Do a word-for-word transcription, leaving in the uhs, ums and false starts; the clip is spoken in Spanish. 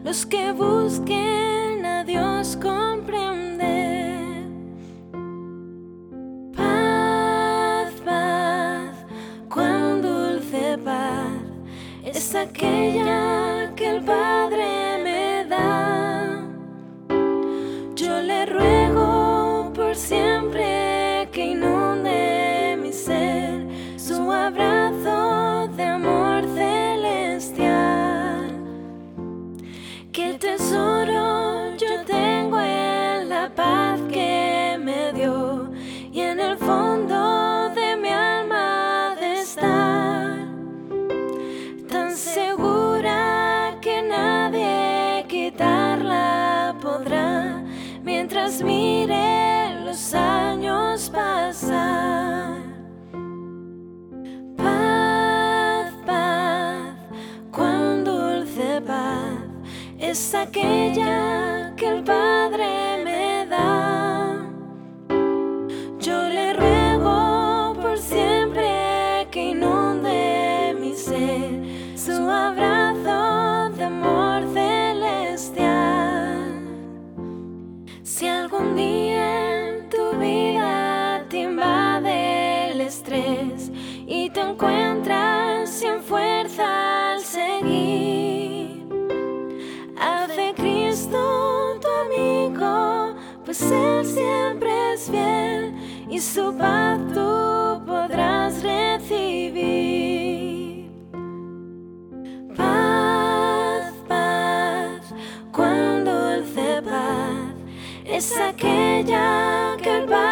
los que busquen a Dios comprender. Paz, paz, cuán dulce paz es aquella que el Padre me da. Yo le ruego por siempre que inunde mi ser su abrazo de amor celestial. Qué tesoro yo tengo en la paz que me dio y en el fondo de mi alma de estar tan segura que nadie quitarla podrá mientras mire los años pasar. Paz, paz, cuán dulce paz es aquella que el Padre me da. Yo le ruego por siempre que inunde mi ser su abrazo de amor celestial. Si algún día en tu vida te invade el estrés y te encuentras sin fuerza al seguir, haz de Cristo tu amigo, pues Él siempre es fiel y su paz tú podrás recibir. Paz, paz, cuán dulce paz es aquella que el Padre